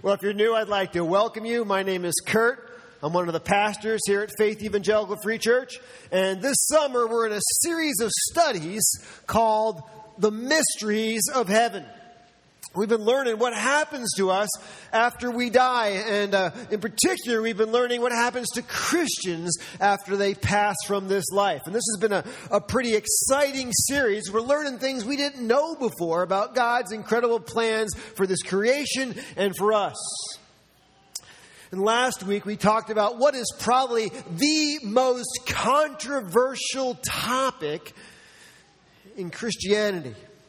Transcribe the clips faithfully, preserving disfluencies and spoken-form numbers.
Well, if you're new, I'd like to welcome you. My name is Kurt. I'm one of the pastors here at Faith Evangelical Free Church. And this summer, we're in a series of studies called The Mysteries of Heaven. We've been learning what happens to us after we die. And uh, in particular, we've been learning what happens to Christians after they pass from this life. And this has been a, a pretty exciting series. We're learning things we didn't know before about God's incredible plans for this creation and for us. And last week, we talked about what is probably the most controversial topic in Christianity.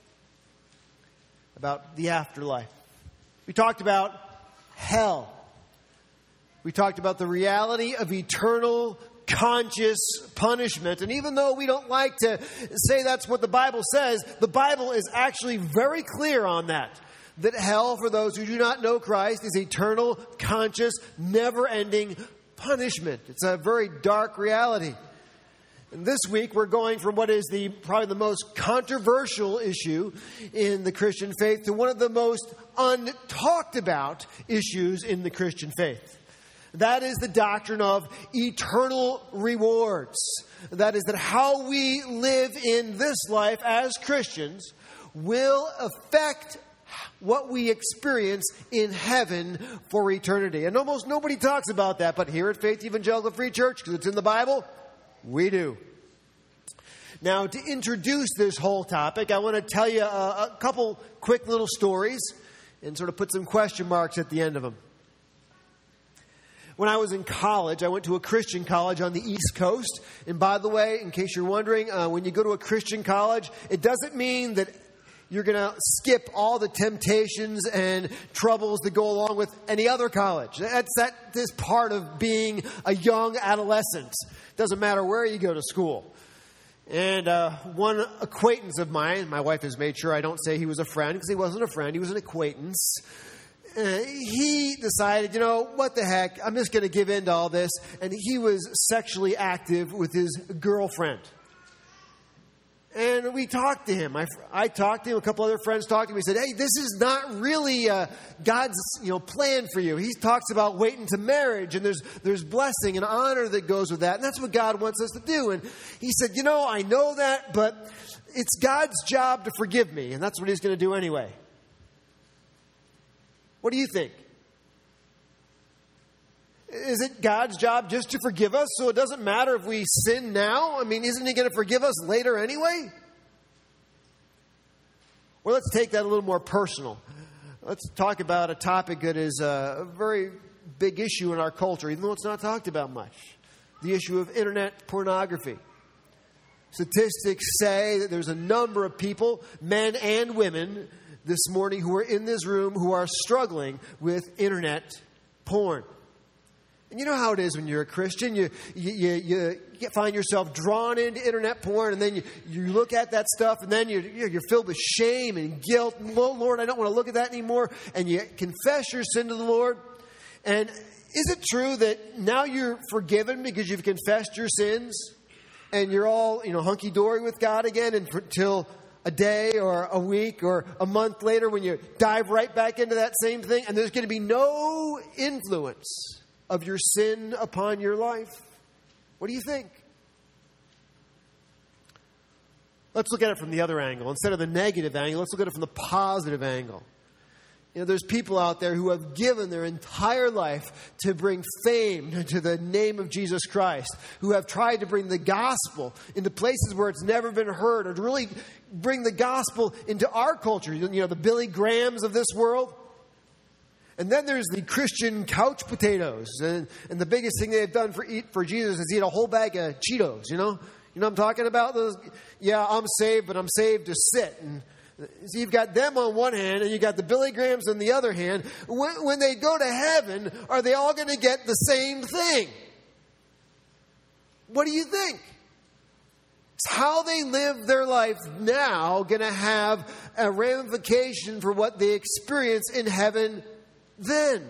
About the afterlife. We talked about hell. We talked about the reality of eternal conscious punishment. And even though we don't like to say that's what the Bible says, the Bible is actually very clear on that. That hell, for those who do not know Christ, is eternal, conscious, never-ending punishment. It's a very dark reality. And this week, we're going from what is the probably the most controversial issue in the Christian faith to one of the most untalked about issues in the Christian faith. That is the doctrine of eternal rewards. That is that how we live in this life as Christians will affect what we experience in heaven for eternity. And almost nobody talks about that, but here at Faith Evangelical Free Church, because it's in the Bible, we do. Now, to introduce this whole topic, I want to tell you a, a couple quick little stories and sort of put some question marks at the end of them. When I was in college, I went to a Christian college on the East Coast. And by the way, in case you're wondering, uh, when you go to a Christian college, it doesn't mean that you're going to skip all the temptations and troubles that go along with any other college. That's that is part of being a young adolescent. Doesn't matter where you go to school. And uh, one acquaintance of mine, my wife has made sure I don't say he was a friend because he wasn't a friend. He was an acquaintance. Uh, he decided, you know, what the heck, I'm just going to give in to all this. And he was sexually active with his girlfriend. And we talked to him. I, I talked to him. A couple other friends talked to him. He said, hey, this is not really uh, God's you know plan for you. He talks about waiting to marriage, and there's there's blessing and honor that goes with that. And that's what God wants us to do. And he said, you know, I know that, but it's God's job to forgive me. And that's what he's going to do anyway. What do you think? Is it God's job just to forgive us so it doesn't matter if we sin now? I mean, isn't he going to forgive us later anyway? Well, let's take that a little more personal. Let's talk about a topic that is a very big issue in our culture, even though it's not talked about much. The issue of internet pornography. Statistics say that there's a number of people, men and women, this morning who are in this room who are struggling with internet porn. And you know how it is when you're a Christian. You, you, you, you find yourself drawn into internet porn, and then you, you look at that stuff, and then you're, you're filled with shame and guilt. And, oh, Lord, I don't want to look at that anymore. And you confess your sin to the Lord. And is it true that now you're forgiven because you've confessed your sins, and you're all you know hunky-dory with God again until a day or a week or a month later when you dive right back into that same thing, and there's going to be no influence of your sin upon your life? What do you think? Let's look at it from the other angle. Instead of the negative angle, let's look at it from the positive angle. You know, there's people out there who have given their entire life to bring fame to the name of Jesus Christ, who have tried to bring the gospel into places where it's never been heard, or to really bring the gospel into our culture. You know, the Billy Grahams of this world. And then there's the Christian couch potatoes. And, and the biggest thing they've done for eat for Jesus is eat a whole bag of Cheetos, you know? You know what I'm talking about? Those, yeah, I'm saved, but I'm saved to sit. And so you've got them on one hand, and you've got the Billy Grahams on the other hand. When, when they go to heaven, are they all going to get the same thing? What do you think? It's how they live their life now going to have a ramification for what they experience in heaven then?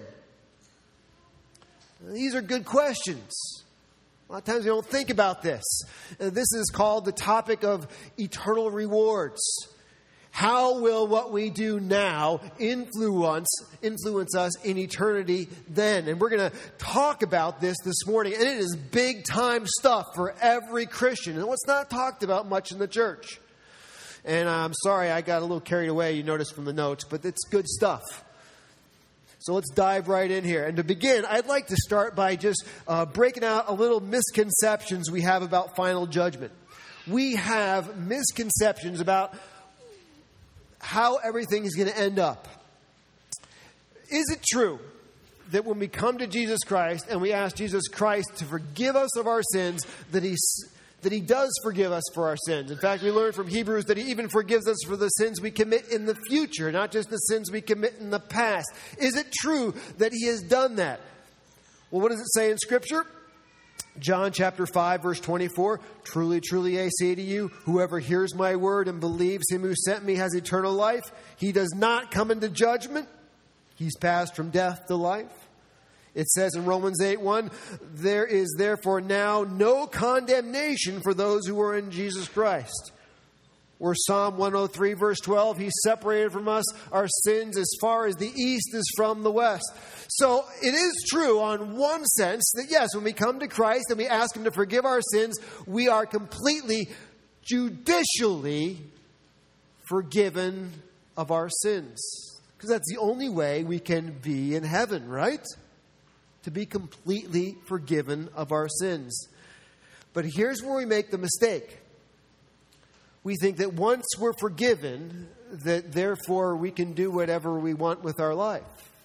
These are good questions. A lot of times we don't think about this. This is called the topic of eternal rewards. how will what we do now influence influence us in eternity then? And we're going to talk about this this morning. And it is big time stuff for every Christian. And what's not talked about much in the church. And I'm sorry, I got a little carried away, you noticed from the notes, but it's good stuff. So let's dive right in here. And to begin, I'd like to start by just uh, breaking out a little misconceptions we have about final judgment. We have misconceptions about how everything is going to end up. Is it true that when we come to Jesus Christ and we ask Jesus Christ to forgive us of our sins, that he, that he does forgive us for our sins? In fact, we learn from Hebrews that he even forgives us for the sins we commit in the future, not just the sins we commit in the past. Is it true that he has done that? Well, what does it say in Scripture? John chapter five, verse twenty-four, truly, truly, I say to you, whoever hears my word and believes him who sent me has eternal life. He does not come into judgment. He's passed from death to life. It says in Romans eight one, there is therefore now no condemnation for those who are in Jesus Christ. Or Psalm one oh three, verse twelve, he separated from us our sins as far as the east is from the west. So it is true on one sense that, yes, when we come to Christ and we ask him to forgive our sins, we are completely, judicially forgiven of our sins. Because that's the only way we can be in heaven, right? To be completely forgiven of our sins. But here's where we make the mistake. We think that once we're forgiven, that therefore we can do whatever we want with our life.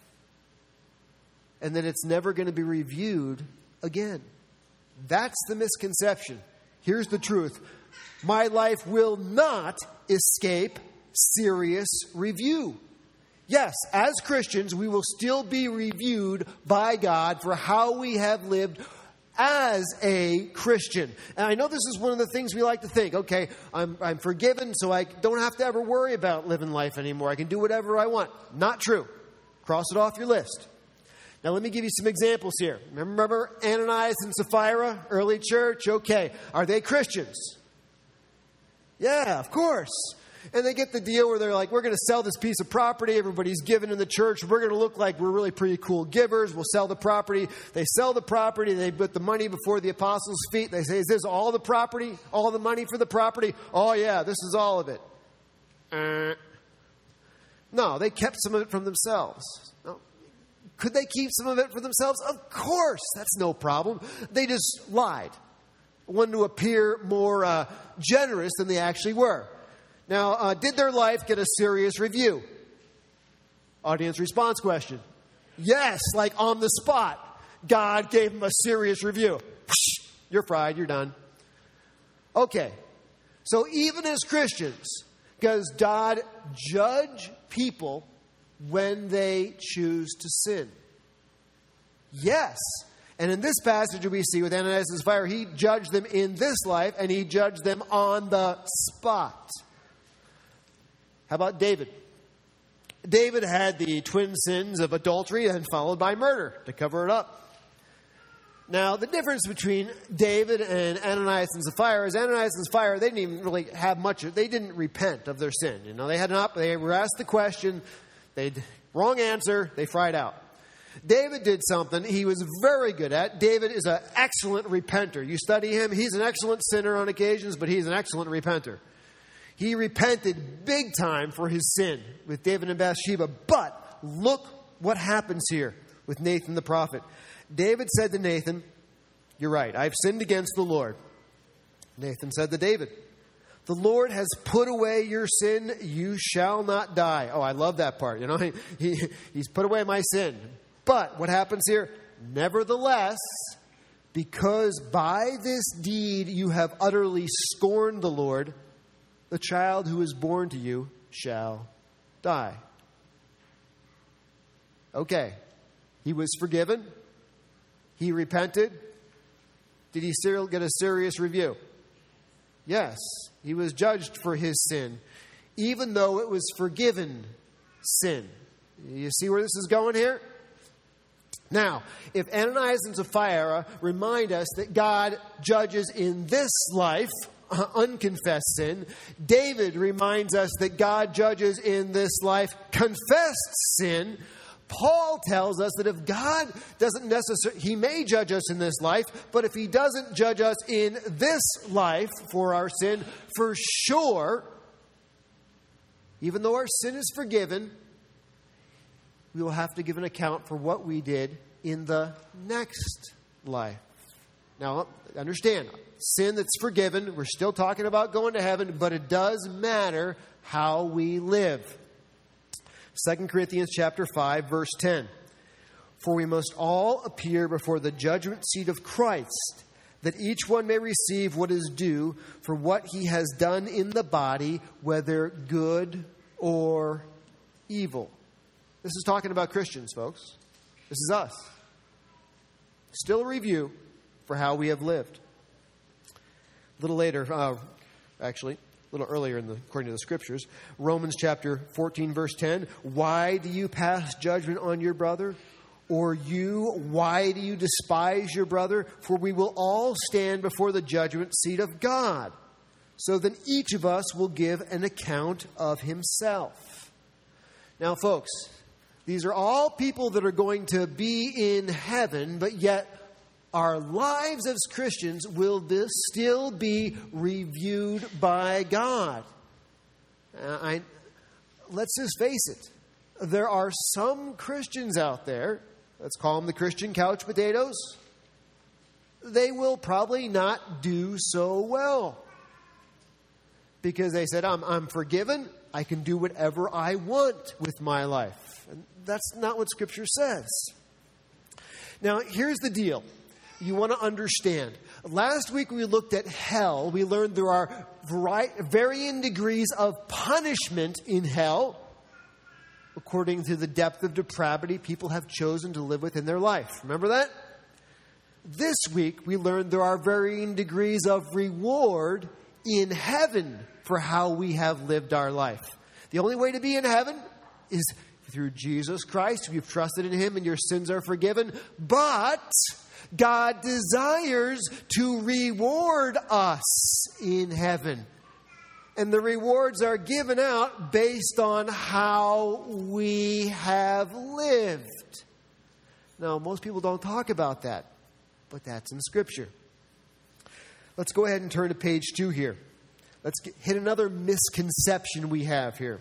And that it's never going to be reviewed again. That's the misconception. Here's the truth. My life will not escape serious review. Yes, as Christians, we will still be reviewed by God for how we have lived as a Christian. And I know this is one of the things we like to think. Okay, I'm, I'm forgiven, so I don't have to ever worry about living life anymore. I can do whatever I want. Not true. Cross it off your list. Now, let me give you some examples here. Remember Ananias and Sapphira, early church? Okay. Are they Christians? Yeah, of course. And they get the deal where they're like, we're going to sell this piece of property. Everybody's giving in the church. We're going to look like we're really pretty cool givers. We'll sell the property. They sell the property. They put the money before the apostles' feet. They say, is this all the property? All the money for the property? Oh, yeah, this is all of it. Uh, no, they kept some of it from themselves. No. Could they keep some of it for themselves? Of course. That's no problem. They just lied. Wanted to appear more uh, generous than they actually were. Now, uh, did their life get a serious review? Audience response question. Yes, like on the spot. God gave them a serious review. You're fried, you're done. Okay, so even as Christians, does God judge people when they choose to sin? Yes. And in this passage we see with Ananias and Sapphira, he judged them in this life and he judged them on the spot. How about David? David had the twin sins of adultery and followed by murder to cover it up. Now, the difference between David and Ananias and Sapphira is Ananias and Sapphira, they didn't even really have much. They didn't repent of their sin. You know, they had not. They were asked the question. They wrong answer. They fried out. David did something he was very good at. David is an excellent repenter. You study him. He's an excellent sinner on occasions, but he's an excellent repenter. He repented big time for his sin with David and Bathsheba. But look what happens here with Nathan the prophet. David said to Nathan, you're right, I've sinned against the Lord. Nathan said to David, the Lord has put away your sin, you shall not die. Oh, I love that part. You know, he, he, he's put away my sin. But what happens here? Nevertheless, because by this deed you have utterly scorned the Lord, the child who is born to you shall die. Okay. He was forgiven. He repented. Did he still get a serious review? Yes. He was judged for his sin, even though it was forgiven sin. You see where this is going here? Now, if Ananias and Sapphira remind us that God judges in this life unconfessed sin. David reminds us that God judges in this life confessed sin. Paul tells us that if God doesn't necessarily, he may judge us in this life, but if he doesn't judge us in this life for our sin, for sure, even though our sin is forgiven, we will have to give an account for what we did in the next life. Now, understand, sin that's forgiven, we're still talking about going to heaven, but it does matter how we live. Second Corinthians chapter five, verse ten. For we must all appear before the judgment seat of Christ, that each one may receive what is due for what he has done in the body, whether good or evil. This is talking about Christians, folks. This is us. Still a review for how we have lived. A little later, uh, actually, a little earlier in the, according to the scriptures, Romans chapter fourteen, verse ten. Why do you pass judgment on your brother? Or you, why do you despise your brother? For we will all stand before the judgment seat of God. So then each of us will give an account of himself. Now, folks, these are all people that are going to be in heaven, but yet our lives as Christians will this still be reviewed by God. Uh, I, let's just face it. There are some Christians out there, let's call them the Christian couch potatoes. They will probably not do so well. Because they said, I'm, I'm forgiven. I can do whatever I want with my life. And that's not what Scripture says. Now, here's the deal. You want to understand. Last week we looked at hell. We learned there are varying degrees of punishment in hell. According to the depth of depravity people have chosen to live with in their life. Remember that? This week we learned there are varying degrees of reward in heaven for how we have lived our life. The only way to be in heaven is through Jesus Christ. You've trusted in him and your sins are forgiven. But God desires to reward us in heaven. And the rewards are given out based on how we have lived. Now, most people don't talk about that, but that's in Scripture. Let's go ahead and turn to page two here. Let's get, hit another misconception we have here.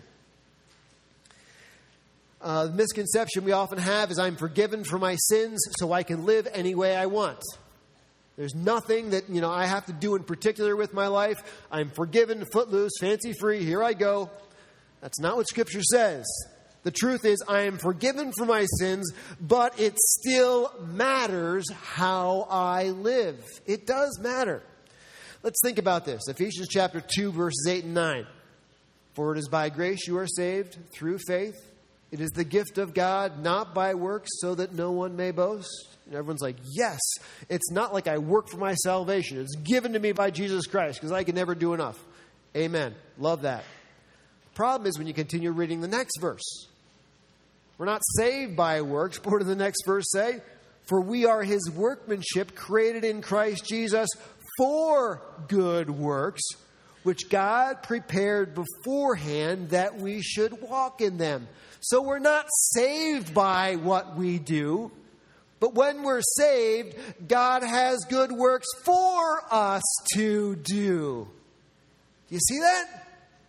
Uh, the misconception we often have is I'm forgiven for my sins so I can live any way I want. There's nothing that, you know, I have to do in particular with my life. I'm forgiven, footloose, fancy free, here I go. That's not what Scripture says. The truth is I am forgiven for my sins, but it still matters how I live. It does matter. Let's think about this. Ephesians chapter two, verses eight and nine. For it is by grace you are saved through faith. It is the gift of God, not by works, so that no one may boast. And everyone's like, yes, it's not like I work for my salvation. It's given to me by Jesus Christ because I can never do enough. Amen. Love that. The problem is when you continue reading the next verse. We're not saved by works, but what does the next verse say? For we are his workmanship created in Christ Jesus for good works, which God prepared beforehand that we should walk in them. So we're not saved by what we do, but when we're saved, God has good works for us to do. Do you see that?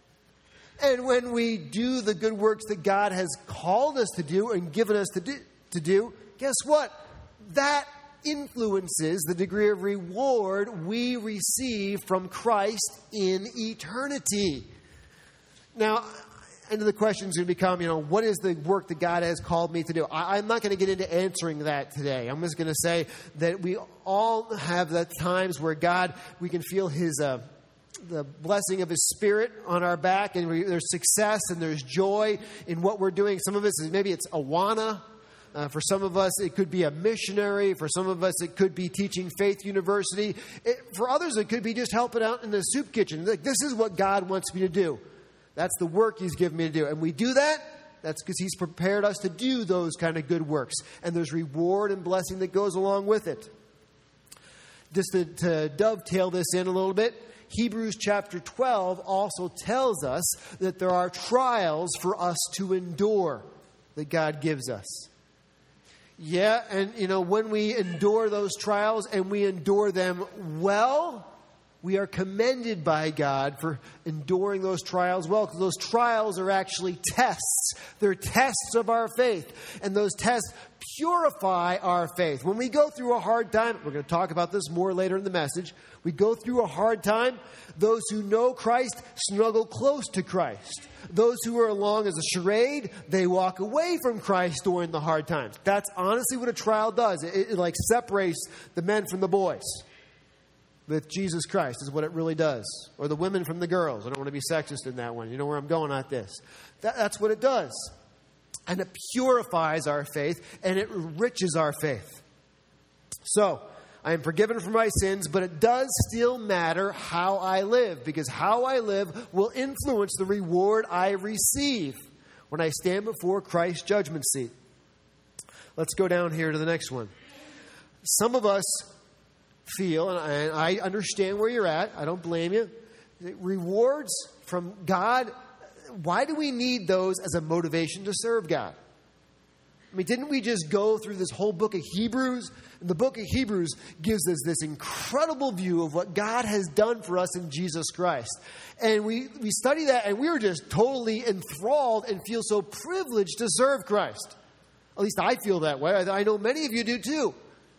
And when we do the good works that God has called us to do and given us to do, to do, guess what? That influences the degree of reward we receive from Christ in eternity. Now, and the question is going to become, you know, what is the work that God has called me to do? I, I'm not going to get into answering that today. I'm just going to say that we all have the times where God, we can feel his, uh, the blessing of his Spirit on our back, and we, there's success and there's joy in what we're doing. Some of us, maybe it's Awana. Uh, for some of us, it could be a missionary. For some of us, it could be teaching Faith University. It, for others, it could be just helping out in the soup kitchen. Like, this is what God wants me to do. That's the work he's given me to do. And we do that, that's because he's prepared us to do those kind of good works. And there's reward and blessing that goes along with it. Just to, to dovetail this in a little bit, Hebrews chapter twelve also tells us that there are trials for us to endure that God gives us. Yeah, and you know, when we endure those trials and we endure them well, we are commended by God for enduring those trials well, because those trials are actually tests. They're tests of our faith. And those tests purify our faith. When we go through a hard time, we're going to talk about this more later in the message. We go through a hard time. Those who know Christ snuggle close to Christ. Those who are along as a charade, they walk away from Christ during the hard times. That's honestly what a trial does. It, it like separates the men from the boys. With Jesus Christ is what it really does. Or the women from the girls. I don't want to be sexist in that one. You know where I'm going at this. That, that's what it does. And it purifies our faith and it enriches our faith. So, I am forgiven for my sins, but it does still matter how I live, because how I live will influence the reward I receive when I stand before Christ's judgment seat. Let's go down here to the next one. Some of us feel, and I understand where you're at, I don't blame you, rewards from God, why do we need those as a motivation to serve God? I mean, didn't we just go through this whole book of Hebrews? And the book of Hebrews gives us this incredible view of what God has done for us in Jesus Christ. And we, we study that, and we were just totally enthralled and feel so privileged to serve Christ. At least I feel that way. I know many of you do too.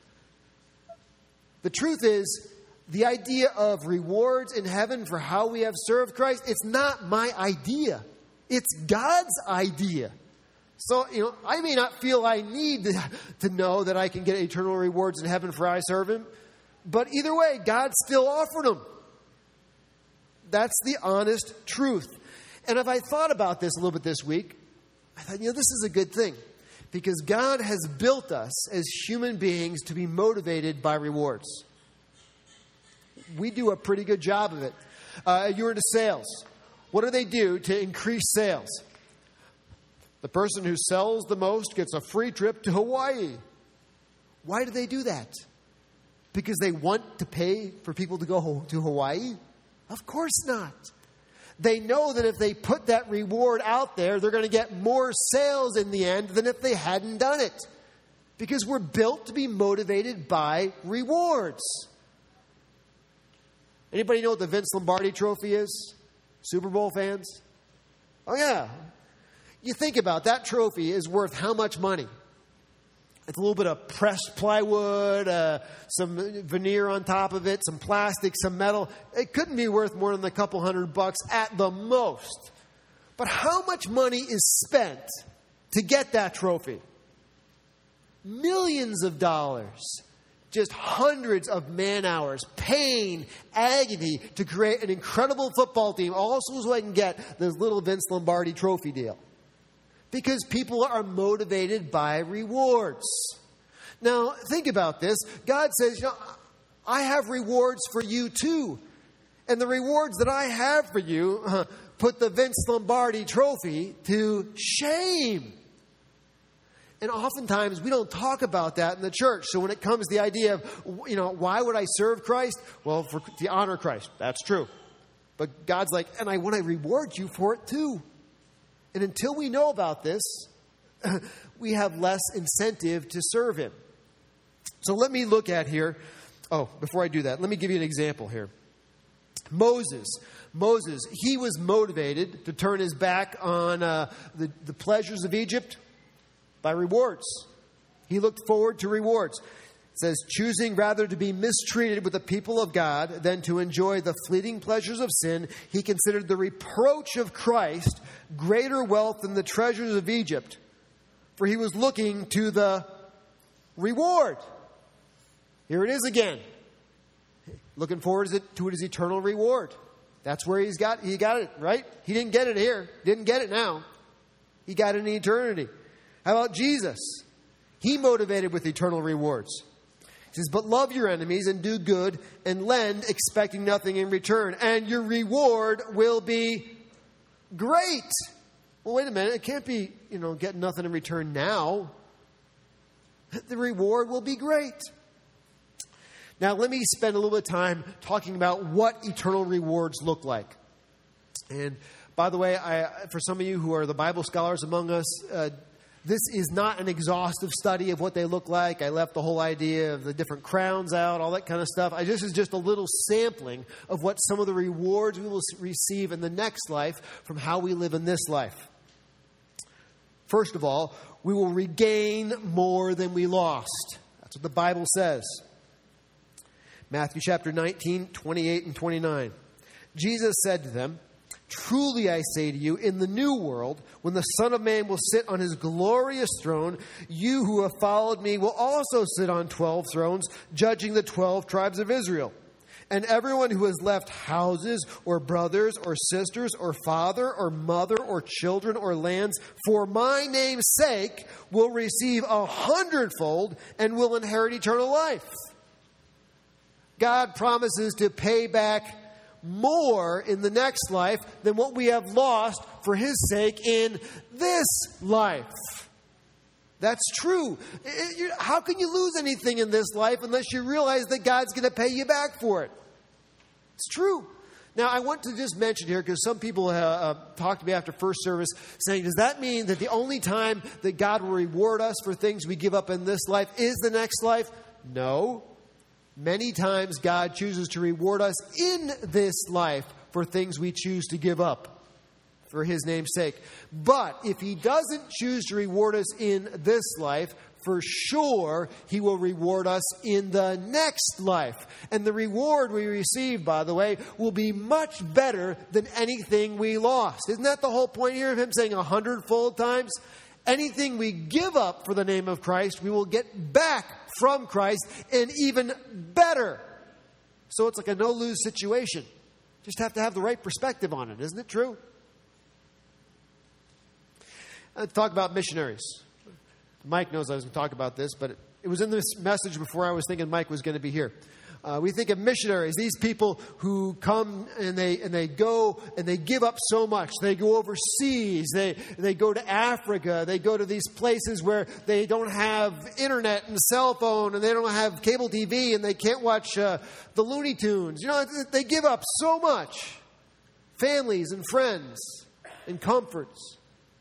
The truth is, the idea of rewards in heaven for how we have served Christ, it's not my idea. It's God's idea. So, you know, I may not feel I need to, to know that I can get eternal rewards in heaven for I serve Him. But either way, God still offered them. That's the honest truth. And if I thought about this a little bit this week, I thought, you know, this is a good thing. Because God has built us as human beings to be motivated by rewards. We do a pretty good job of it. Uh, you're into sales. What do they do to increase sales? The person who sells the most gets a free trip to Hawaii. Why do they do that? Because they want to pay for people to go to Hawaii? Of course not. They know that if they put that reward out there, they're going to get more sales in the end than if they hadn't done it. Because we're built to be motivated by rewards. Anybody know what the Vince Lombardi Trophy is? Super Bowl fans? Oh, yeah. You think about it, that trophy is worth how much money? It's a little bit of pressed plywood, uh, some veneer on top of it, some plastic, some metal. It couldn't be worth more than a couple hundred bucks at the most. But how much money is spent to get that trophy? Millions of dollars. Just hundreds of man hours, pain, agony to create an incredible football team, also so I can get this little Vince Lombardi trophy deal. Because people are motivated by rewards. Now, think about this. God says, you know, I have rewards for you too. And the rewards that I have for you uh, put the Vince Lombardi trophy to shame. And oftentimes we don't talk about that in the church. So when it comes to the idea of, you know, why would I serve Christ? Well, for, to honor Christ. That's true. But God's like, and I want to reward you for it too. And until we know about this, we have less incentive to serve Him. So let me look at here. Oh, before I do that, let me give you an example here. Moses. Moses, he was motivated to turn his back on uh, the, the pleasures of Egypt by rewards. He looked forward to rewards. It says, choosing rather to be mistreated with the people of God than to enjoy the fleeting pleasures of sin, he considered the reproach of Christ greater wealth than the treasures of Egypt, for he was looking to the reward. Here it is again. Looking forward to his eternal reward. That's where he's got, he got it, right? He didn't get it here. Didn't get it now. He got it in eternity. How about Jesus? He motivated with eternal rewards. He says, but love your enemies and do good and lend, expecting nothing in return. And your reward will be great. Well, wait a minute. It can't be, you know, get nothing in return now. The reward will be great. Now, let me spend a little bit of time talking about what eternal rewards look like. And by the way, I, for some of you who are the Bible scholars among us, uh, this is not an exhaustive study of what they look like. I left the whole idea of the different crowns out, all that kind of stuff. I, this is just a little sampling of what some of the rewards we will receive in the next life from how we live in this life. First of all, we will regain more than we lost. That's what the Bible says. Matthew chapter nineteen, twenty-eight and twenty-nine. Jesus said to them, "Truly I say to you, in the new world, when the Son of Man will sit on his glorious throne, you who have followed me will also sit on twelve thrones, judging the twelve tribes of Israel. And everyone who has left houses or brothers or sisters or father or mother or children or lands for my name's sake will receive a hundredfold and will inherit eternal life." God promises to pay back more in the next life than what we have lost for his sake in this life. That's true. How can you lose anything in this life unless you realize that God's going to pay you back for it? It's true. Now, I want to just mention here, because some people uh, uh, talked to me after first service saying, does that mean that the only time that God will reward us for things we give up in this life is the next life? No. Many times God chooses to reward us in this life for things we choose to give up for his name's sake. But if he doesn't choose to reward us in this life, for sure he will reward us in the next life. And the reward we receive, by the way, will be much better than anything we lost. Isn't that the whole point here of him saying a hundredfold times? Anything we give up for the name of Christ, we will get back from Christ and even better. So it's like a no-lose situation. Just have to have the right perspective on it. Isn't it true? Let's talk about missionaries. Mike knows I was going to talk about this, but it, it was in this message before I was thinking Mike was going to be here. Uh, we think of missionaries, these people who come and they and they go and they give up so much. They go overseas. They they go to Africa. They go to these places where they don't have internet and cell phone, and they don't have cable T V, and they can't watch uh, the Looney Tunes. You know, they give up so much. Families and friends and comforts.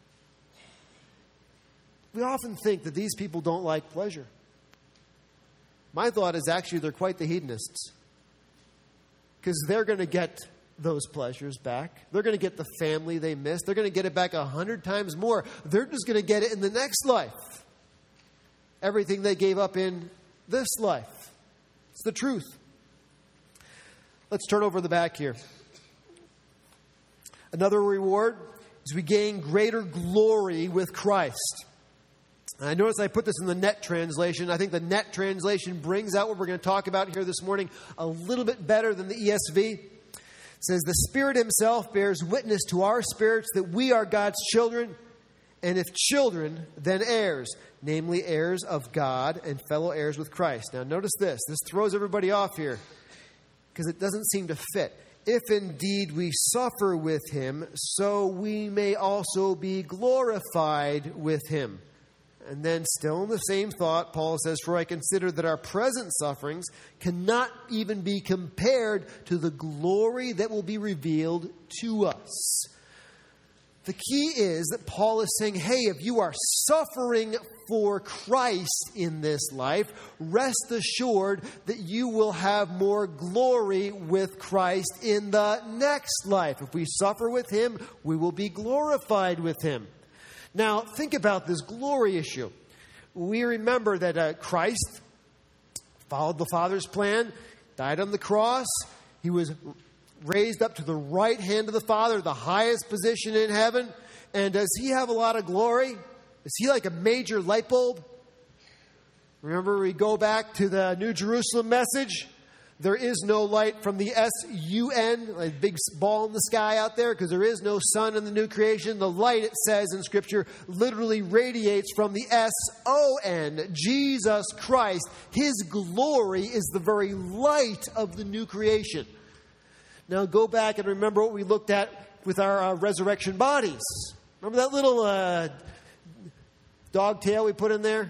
We often think that these people don't like pleasure. My thought is actually they're quite the hedonists, because they're going to get those pleasures back. They're going to get the family they missed. They're going to get it back a hundred times more. They're just going to get it in the next life. Everything they gave up in this life. It's the truth. Let's turn over the back here. Another reward is we gain greater glory with Christ. I notice I put this in the Net translation. I think the Net translation brings out what we're going to talk about here this morning a little bit better than the E S V. It says, "The Spirit himself bears witness to our spirits that we are God's children, and if children, then heirs, namely heirs of God and fellow heirs with Christ." Now notice this. This throws everybody off here because it doesn't seem to fit. "If indeed we suffer with him, so we may also be glorified with him." And then still in the same thought, Paul says, "For I consider that our present sufferings cannot even be compared to the glory that will be revealed to us." The key is that Paul is saying, hey, if you are suffering for Christ in this life, rest assured that you will have more glory with Christ in the next life. If we suffer with him, we will be glorified with him. Now, think about this glory issue. We remember that uh, Christ followed the Father's plan, died on the cross. He was raised up to the right hand of the Father, the highest position in heaven. And does he have a lot of glory? Is he like a major light bulb? Remember, we go back to the New Jerusalem message. There is no light from the S U N, a big ball in the sky out there, because there is no sun in the new creation. The light, it says in Scripture, literally radiates from the S O N, Jesus Christ. His glory is the very light of the new creation. Now go back and remember what we looked at with our uh, resurrection bodies. Remember that little uh, dog tail we put in there?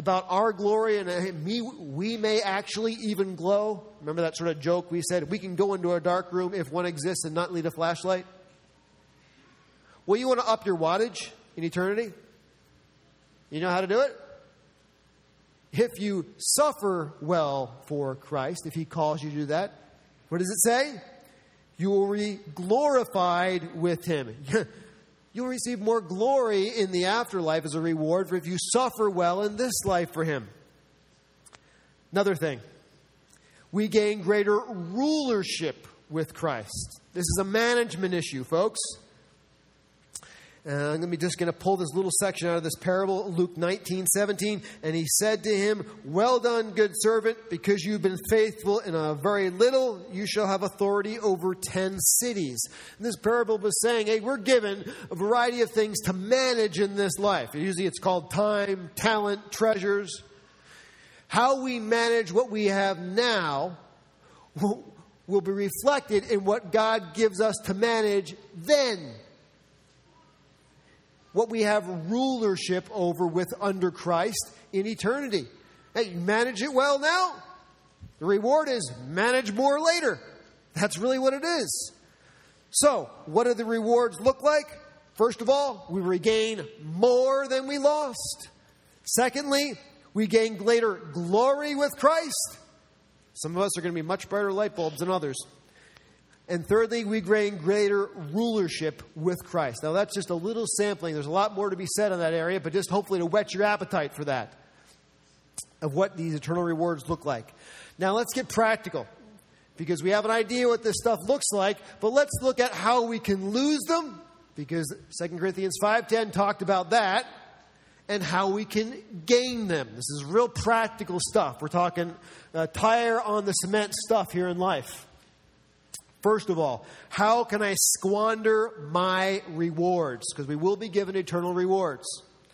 about our glory and uh, me, we may actually even glow. Remember that sort of joke we said, we can go into a dark room if one exists and not need a flashlight? Well, you want to up your wattage in eternity? You know how to do it? If you suffer well for Christ, if he calls you to do that, what does it say? You will be glorified with him. You'll receive more glory in the afterlife as a reward for if you suffer well in this life for him. Another thing, we gain greater rulership with Christ. This is a management issue, folks. Uh, I'm just going to pull this little section out of this parable, Luke nineteen seventeen. And he said to him, well done, good servant, because you've been faithful in a very little, you shall have authority over ten cities. And this parable was saying, hey, we're given a variety of things to manage in this life. Usually it's called time, talent, treasures. How we manage what we have now will, will be reflected in what God gives us to manage then. What we have rulership over with under Christ in eternity. Hey, you manage it well now. The reward is manage more later. That's really what it is. So, what do the rewards look like? First of all, we regain more than we lost. Secondly, we gain greater glory with Christ. Some of us are going to be much brighter light bulbs than others. And thirdly, we gain greater rulership with Christ. Now, that's just a little sampling. There's a lot more to be said on that area, but just hopefully to whet your appetite for that, of what these eternal rewards look like. Now, let's get practical, because we have an idea what this stuff looks like, but let's look at how we can lose them, because Second Corinthians five ten talked about that, and how we can gain them. This is real practical stuff. We're talking uh, tire on the cement stuff here in life. First of all, how can I squander my rewards? Because we will be given eternal rewards.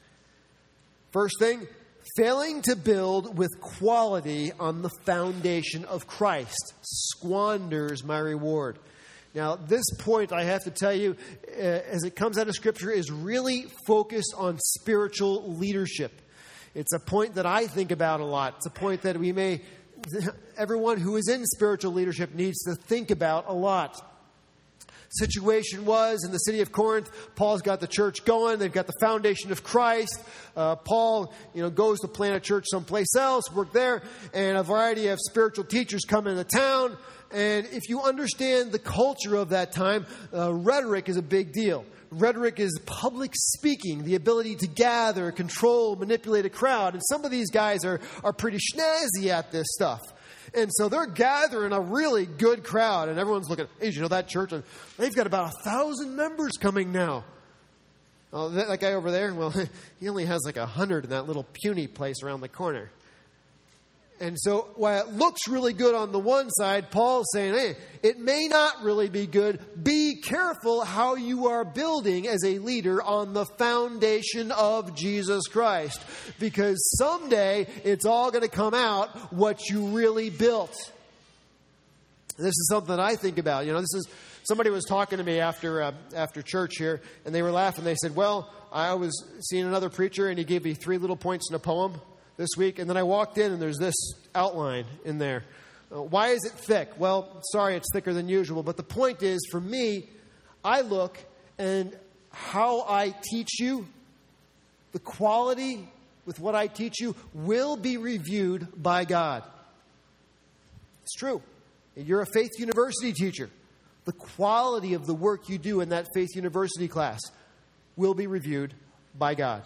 First thing, failing to build with quality on the foundation of Christ squanders my reward. Now, this point, I have to tell you, uh, as it comes out of Scripture, is really focused on spiritual leadership. It's a point that I think about a lot. It's a point that we may... everyone who is in spiritual leadership needs to think about a lot. Situation was in the city of Corinth, Paul's got the church going. They've got the foundation of Christ. Uh, Paul, you know, goes to plant a church someplace else, work there, and a variety of spiritual teachers come into town. And if you understand the culture of that time, uh, rhetoric is a big deal. Rhetoric is public speaking, the ability to gather, control, manipulate a crowd. And some of these guys are, are pretty snazzy at this stuff. And so they're gathering a really good crowd. And everyone's looking, hey, you know that church? And they've got about a thousand members coming now. Oh, that, that guy over there, well, he only has like a hundred in that little puny place around the corner. And so while it looks really good on the one side, Paul's saying, hey, it may not really be good. Be careful how you are building as a leader on the foundation of Jesus Christ. Because someday it's all going to come out what you really built. This is something that I think about. You know, this is somebody was talking to me after uh, after church here, and they were laughing. They said, well, I was seeing another preacher, and he gave me three little points in a poem this week, and then I walked in and there's this outline in there. Uh, why is it thick? Well, sorry, it's thicker than usual, but the point is, for me, I look and how I teach you, the quality with what I teach you will be reviewed by God. It's true. You're a Faith University teacher. The quality of the work you do in that Faith University class will be reviewed by God.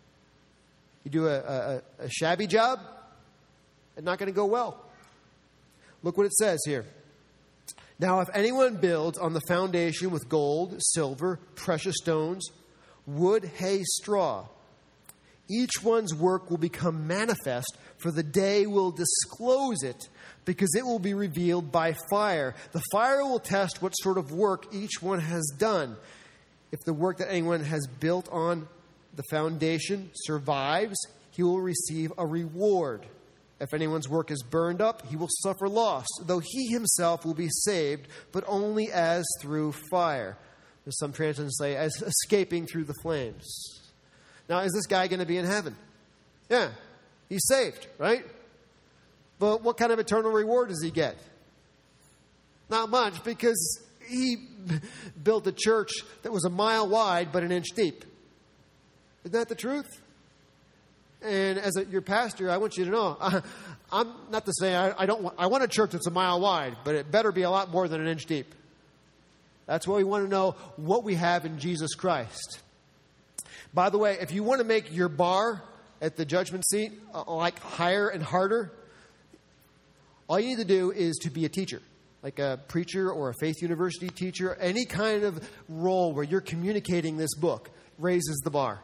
You do a, a, a shabby job, it's not going to go well. Look what it says here. Now, if anyone builds on the foundation with gold, silver, precious stones, wood, hay, straw, each one's work will become manifest, for the day will disclose it, because it will be revealed by fire. The fire will test what sort of work each one has done. If the work that anyone has built on the foundation survives, he will receive a reward. If anyone's work is burned up, he will suffer loss, though he himself will be saved, but only as through fire. There's some translations say, as escaping through the flames. Now, is this guy going to be in heaven? Yeah. He's saved, right? But what kind of eternal reward does he get? Not much, because he built a church that was a mile wide but an inch deep. Isn't that the truth? And as a, your pastor, I want you to know, I, I'm not to say I, I don't want, I want a church that's a mile wide, but it better be a lot more than an inch deep. That's why we want to know what we have in Jesus Christ. By the way, if you want to make your bar at the judgment seat uh, like higher and harder, all you need to do is to be a teacher, like a preacher or a faith university teacher. Any kind of role where you're communicating this book raises the bar.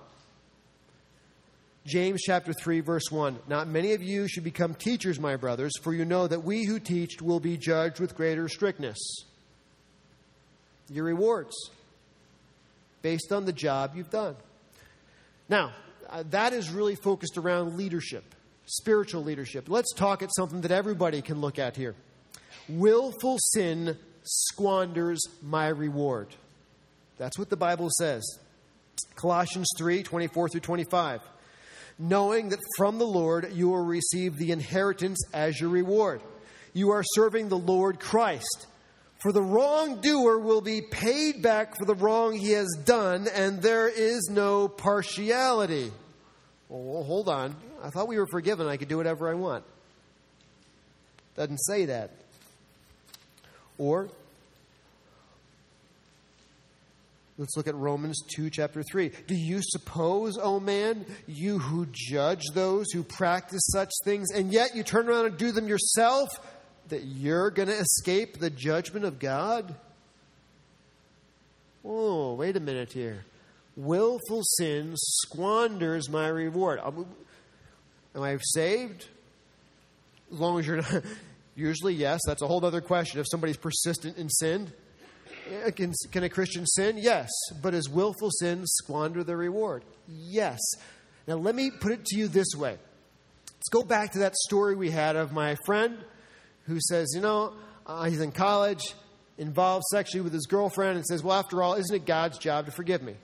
James chapter three, verse one. Not many of you should become teachers, my brothers, for you know that we who teach will be judged with greater strictness. Your rewards, based on the job you've done. Now, uh, that is really focused around leadership, spiritual leadership. Let's talk at something that everybody can look at here. Willful sin squanders my reward. That's what the Bible says. Colossians three, twenty-four through twenty-five. Knowing that from the Lord you will receive the inheritance as your reward. You are serving the Lord Christ. For the wrongdoer will be paid back for the wrong he has done, and there is no partiality. Well, hold on. I thought we were forgiven. I could do whatever I want. Doesn't say that. Or, let's look at Romans two, chapter three. Do you suppose, O man, you who judge those who practice such things, and yet you turn around and do them yourself, that you're going to escape the judgment of God? Oh, wait a minute here. Willful sin squanders my reward. Am I saved? As long as you're not. Usually, yes. That's a whole other question. If somebody's persistent in sin, can, can a Christian sin? Yes. But does willful sin squander the reward? Yes. Now, let me put it to you this way. Let's go back to that story we had of my friend who says, you know, uh, he's in college, involved sexually with his girlfriend, and says, well, after all, isn't it God's job to forgive me?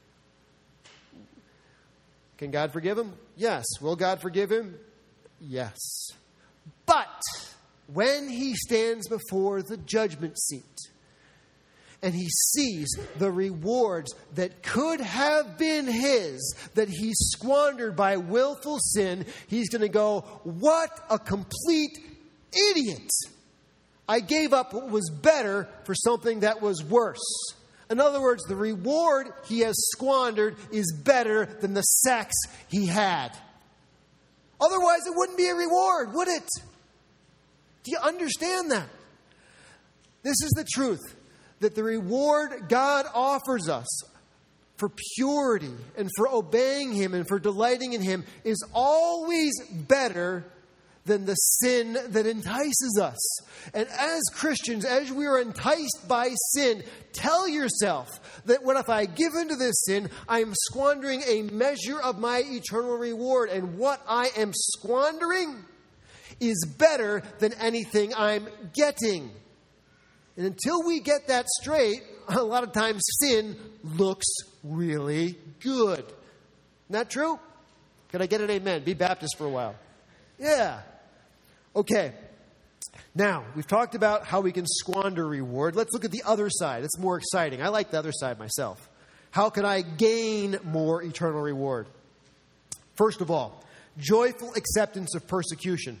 Can God forgive him? Yes. Will God forgive him? Yes. But when he stands before the judgment seat and he sees the rewards that could have been his, that he squandered by willful sin, he's going to go, what a complete idiot. I gave up what was better for something that was worse. In other words, the reward he has squandered is better than the sex he had. Otherwise, it wouldn't be a reward, would it? Do you understand that? This is the truth, that the reward God offers us for purity and for obeying him and for delighting in him is always better than the sin that entices us. And as Christians, as we are enticed by sin, tell yourself that what if I give into this sin, I am squandering a measure of my eternal reward. And what I am squandering is better than anything I'm getting. And until we get that straight, a lot of times sin looks really good. Isn't that true? Can I get an amen? Be Baptist for a while. Yeah. Okay. Now, we've talked about how we can squander reward. Let's look at the other side. It's more exciting. I like the other side myself. How can I gain more eternal reward? First of all, joyful acceptance of persecution.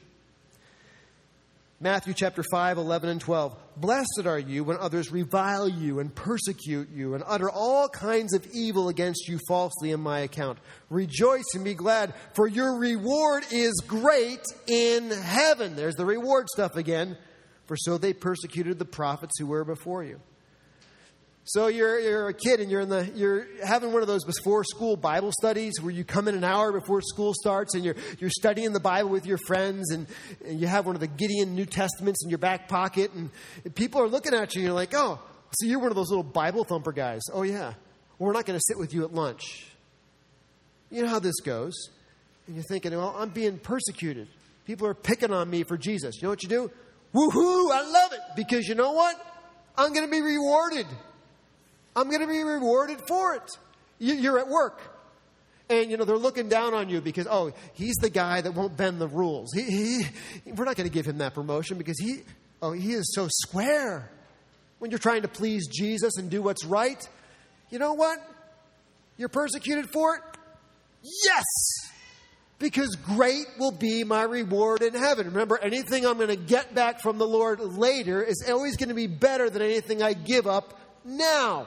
Matthew chapter five, eleven and twelve. Blessed are you when others revile you and persecute you and utter all kinds of evil against you falsely on my account. Rejoice and be glad, for your reward is great in heaven. There's the reward stuff again. For so they persecuted the prophets who were before you. So you're you're a kid and you're in the you're having one of those before school Bible studies where you come in an hour before school starts and you're you're studying the Bible with your friends and, and you have one of the Gideon New Testaments in your back pocket and, and people are looking at you and you're like, oh, so you're one of those little Bible thumper guys. Oh yeah. Well, we're not going to sit with you at lunch. You know how this goes. And you're thinking, well, I'm being persecuted. People are picking on me for Jesus. You know what you do? Woohoo! I love it because you know what? I'm going to be rewarded. I'm going to be rewarded for it. You're at work. And, you know, they're looking down on you because, oh, he's the guy that won't bend the rules. He, he, we're not going to give him that promotion because he, oh, he is so square. When you're trying to please Jesus and do what's right, you know what? You're persecuted for it? Yes! Because great will be my reward in heaven. Remember, anything I'm going to get back from the Lord later is always going to be better than anything I give up now.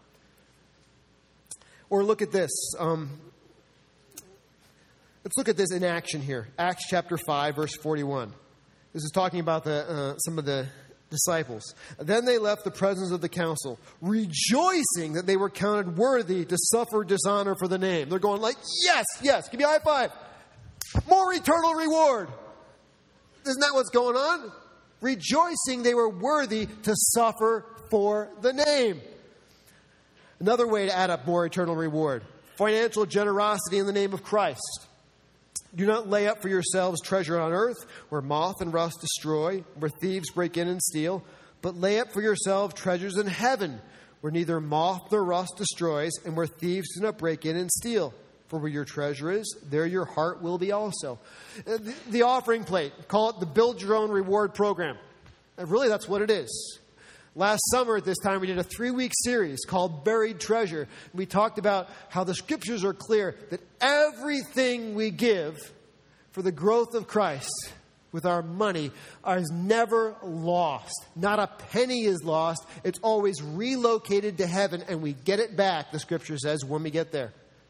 Or look at this. Um, let's look at this in action here. Acts chapter five, verse forty-one. This is talking about the uh, some of the disciples. Then they left the presence of the council, rejoicing that they were counted worthy to suffer dishonor for the name. They're going like, yes, yes, give me a high five. More eternal reward. Isn't that what's going on? Rejoicing they were worthy to suffer for the name. Another way to add up more eternal reward. Financial generosity in the name of Christ. Do not lay up for yourselves treasure on earth, where moth and rust destroy, where thieves break in and steal. But lay up for yourselves treasures in heaven, where neither moth nor rust destroys, and where thieves do not break in and steal. For where your treasure is, there your heart will be also. The, the offering plate, call it the Build Your Own Reward Program. And really, that's what it is. Last summer at this time, we did a three-week series called Buried Treasure. We talked about how the Scriptures are clear that everything we give for the growth of Christ with our money is never lost. Not a penny is lost. It's always relocated to heaven, and we get it back, the Scripture says, when we get there.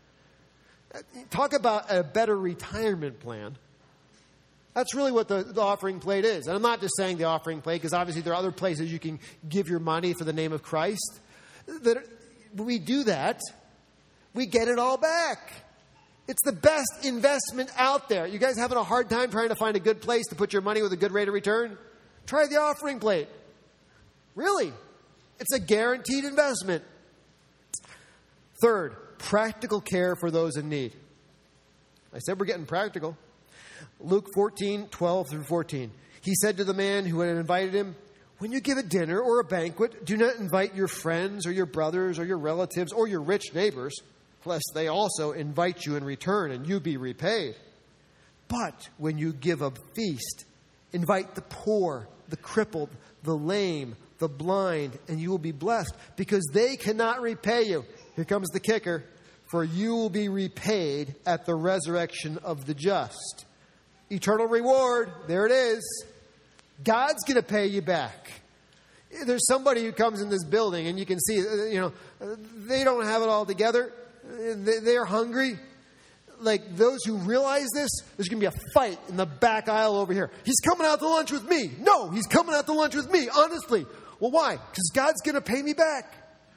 Talk about a better retirement plan. That's really what the, the offering plate is. And I'm not just saying the offering plate, because obviously there are other places you can give your money for the name of Christ. That when we do that, we get it all back. It's the best investment out there. You guys having a hard time trying to find a good place to put your money with a good rate of return? Try the offering plate. Really. It's a guaranteed investment. Third, practical care for those in need. I said we're getting practical. Luke fourteen, twelve through fourteen. He said to the man who had invited him, when you give a dinner or a banquet, do not invite your friends or your brothers or your relatives or your rich neighbors, lest they also invite you in return and you be repaid. But when you give a feast, invite the poor, the crippled, the lame, the blind, and you will be blessed, because they cannot repay you. Here comes the kicker. For you will be repaid at the resurrection of the just. Eternal reward. There it is. God's going to pay you back. There's somebody who comes in this building and you can see, you know, they don't have it all together. They're hungry. Like those who realize this, there's going to be a fight in the back aisle over here. He's coming out to lunch with me. No, he's coming out to lunch with me. Honestly. Well, why? Because God's going to pay me back.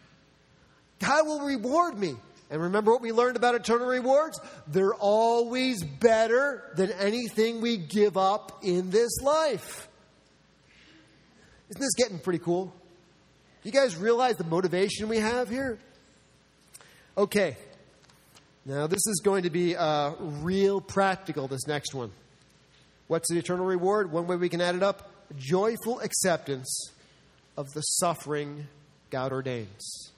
God will reward me. And remember what we learned about eternal rewards? They're always better than anything we give up in this life. Isn't this getting pretty cool? You guys realize the motivation we have here? Okay. Now this is going to be uh, real practical, this next one. What's the eternal reward? One way we can add it up. Joyful acceptance of the suffering God ordains.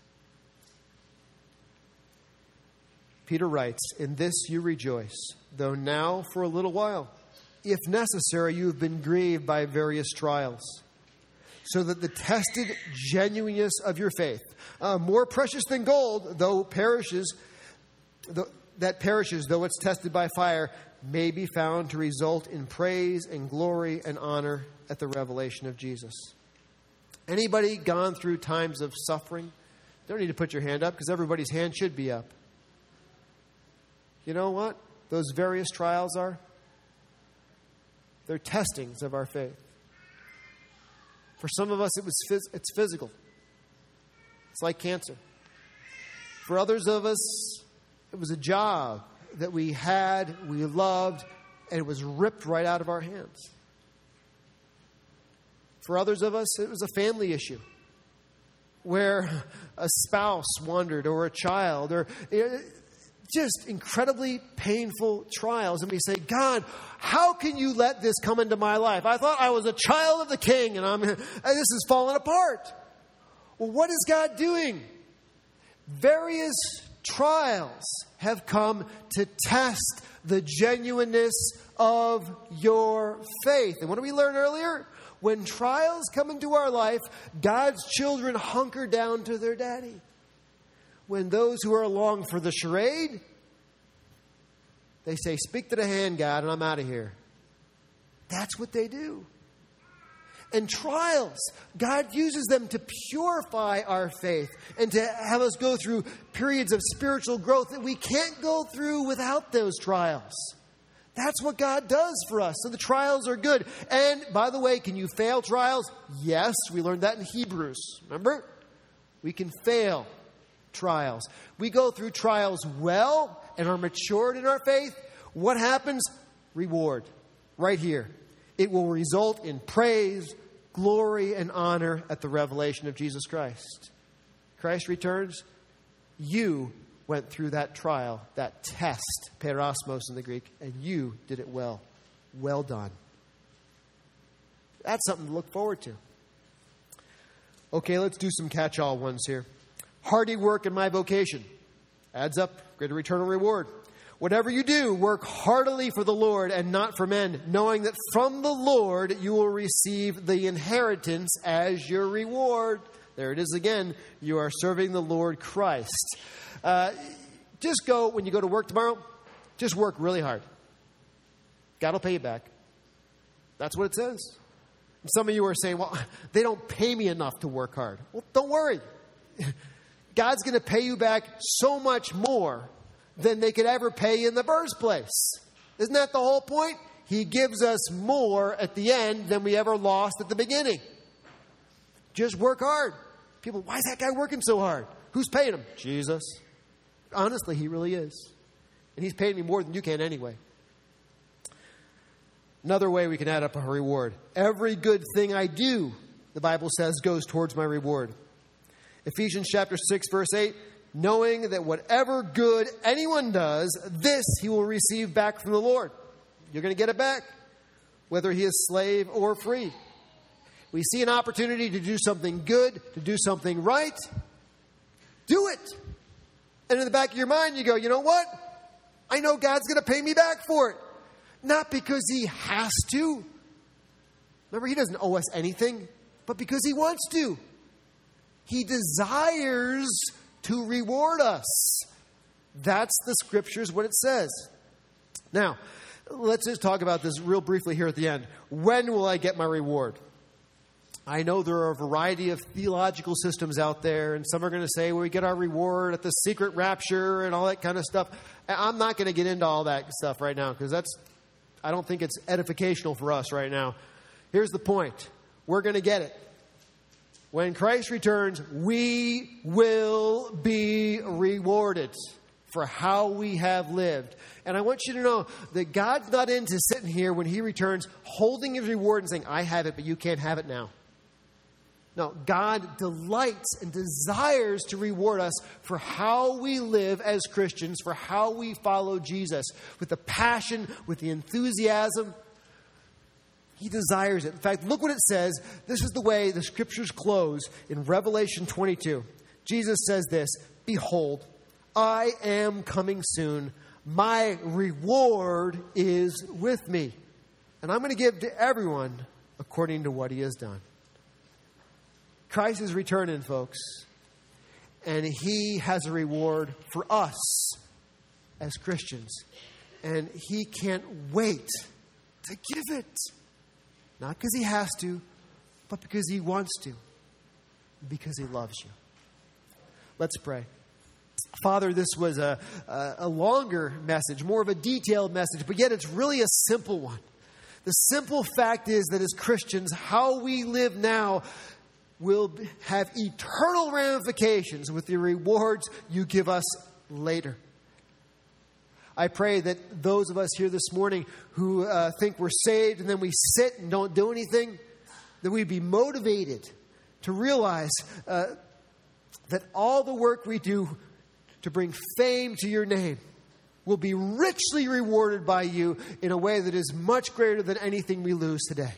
Peter writes, in this you rejoice, though now for a little while, if necessary, you have been grieved by various trials, so that the tested genuineness of your faith, uh, more precious than gold, though perishes, th- that perishes, though it's tested by fire, may be found to result in praise and glory and honor at the revelation of Jesus. Anybody gone through times of suffering? Don't need to put your hand up, because everybody's hand should be up. You know what those various trials are? They're testings of our faith. For some of us, it was phys- it's physical. It's like cancer. For others of us, it was a job that we had, we loved, and it was ripped right out of our hands. For others of us, it was a family issue where a spouse wandered, or a child, or just incredibly painful trials. And we say, God, how can you let this come into my life? I thought I was a child of the King, and I'm and this is falling apart. Well, what is God doing? Various trials have come to test the genuineness of your faith. And what did we learn earlier? When trials come into our life, God's children hunker down to their daddy. When those who are along for the charade, they say, speak to the hand, God, and I'm out of here. That's what they do. And trials, God uses them to purify our faith and to have us go through periods of spiritual growth that we can't go through without those trials. That's what God does for us. So the trials are good. And by the way, can you fail trials? Yes, we learned that in Hebrews. Remember? We can fail trials. We go through trials well and are matured in our faith. What happens? Reward. Right here. It will result in praise, glory, and honor at the revelation of Jesus Christ. Christ returns. You went through that trial, that test, perosmos in the Greek, and you did it well. Well done. That's something to look forward to. Okay, let's do some catch-all ones here. Hardy work in my vocation. Adds up, greater eternal reward. Whatever you do, work heartily for the Lord and not for men, knowing that from the Lord you will receive the inheritance as your reward. There it is again. You are serving the Lord Christ. Uh, just go, when you go to work tomorrow, just work really hard. God will pay you back. That's what it says. Some of you are saying, well, they don't pay me enough to work hard. Well, don't worry. God's going to pay you back so much more than they could ever pay you in the first place. Isn't that the whole point? He gives us more at the end than we ever lost at the beginning. Just work hard. People, why is that guy working so hard? Who's paying him? Jesus. Honestly, he really is. And he's paying me more than you can anyway. Another way we can add up a reward. Every good thing I do, the Bible says, goes towards my reward. Ephesians chapter six, verse eight, knowing that whatever good anyone does, this he will receive back from the Lord. You're going to get it back, whether he is slave or free. We see an opportunity to do something good, to do something right. Do it. And in the back of your mind, you go, you know what? I know God's going to pay me back for it. Not because he has to. Remember, he doesn't owe us anything, but because he wants to. He desires to reward us. That's the scriptures, what it says. Now, let's just talk about this real briefly here at the end. When will I get my reward? I know there are a variety of theological systems out there, and some are going to say, well, we get our reward at the secret rapture and all that kind of stuff. I'm not going to get into all that stuff right now, because that's, I don't think it's edificational for us right now. Here's the point. We're going to get it. When Christ returns, we will be rewarded for how we have lived. And I want you to know that God's not into sitting here when he returns, holding his reward and saying, I have it, but you can't have it now. No, God delights and desires to reward us for how we live as Christians, for how we follow Jesus, with the passion, with the enthusiasm. He desires it. In fact, look what it says. This is the way the scriptures close in Revelation twenty-two. Jesus says this, behold, I am coming soon. My reward is with me. And I'm going to give to everyone according to what he has done. Christ is returning, folks. And he has a reward for us as Christians. And he can't wait to give it. Not because he has to, but because he wants to. Because he loves you. Let's pray. Father, this was a, a, a longer message, more of a detailed message, but yet it's really a simple one. The simple fact is that as Christians, how we live now will have eternal ramifications with the rewards you give us later. I pray that those of us here this morning who uh, think we're saved and then we sit and don't do anything, that we'd be motivated to realize uh, that all the work we do to bring fame to your name will be richly rewarded by you in a way that is much greater than anything we lose today.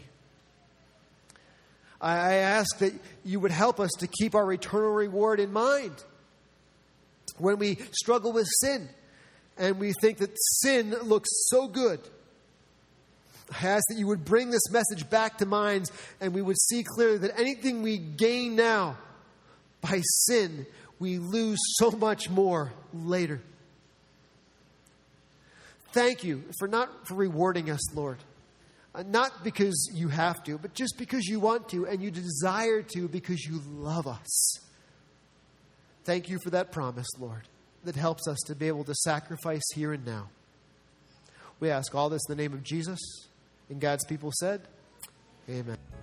I ask that you would help us to keep our eternal reward in mind, when we struggle with sin and we think that sin looks so good, I ask that you would bring this message back to minds and we would see clearly that anything we gain now by sin, we lose so much more later. Thank you for not for rewarding us, Lord. Uh, not because you have to, but just because you want to and you desire to because you love us. Thank you for that promise, Lord, that helps us to be able to sacrifice here and now. We ask all this in the name of Jesus. And God's people said, amen.